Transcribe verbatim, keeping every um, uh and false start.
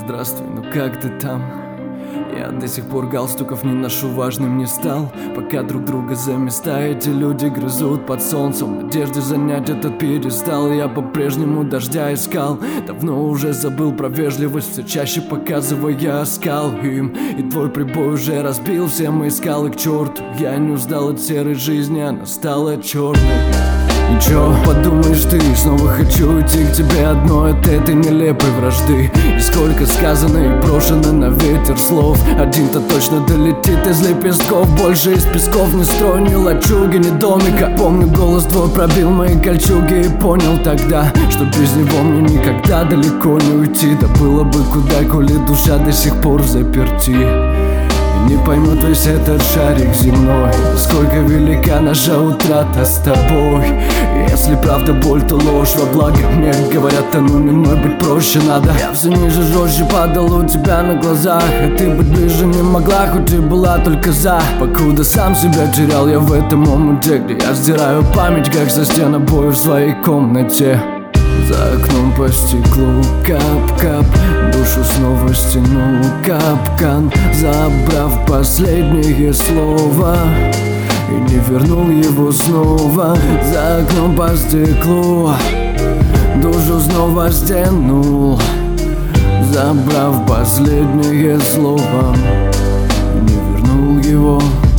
здравствуй, ну как ты там? Я до сих пор галстуков не ношу, важным не стал. Пока друг друга за места эти люди грызут под солнцем, в надежде занять этот пьедестал. Я по-прежнему дождя искал, давно уже забыл про вежливость, все чаще показывая оскал им. И твой прибой уже разбил все мои скалы к черту. Я не устал от серой жизни, она стала черной. И чё, подумаешь ты, снова хочу уйти к тебе одной от этой нелепой вражды. И сколько сказано и брошено на ветер слов, один-то точно долетит из лепестков. Больше из песков не строй ни лачуги, ни домика. Помню, голос твой пробил мои кольчуги и понял тогда, что без него мне никогда далеко не уйти. Да было бы куда, коли душа до сих пор заперти. Не поймет весь этот шарик земной, сколько велика наша утрата с тобой. Если правда боль, то ложь во благо. Мне говорят, а ну не мной быть проще надо. Я все ниже, жестче падал у тебя на глазах, а ты быть ближе не могла, хоть и была только за. Покуда сам себя терял я в этом омуте, где я сдираю память, как со стен обоев в своей комнате. За окном по стеклу кап-кап, душу снова стянул капкан, забрав последнее слово и не вернул его снова. За окном по стеклу душу снова стянул, забрав последнее слово и не вернул его.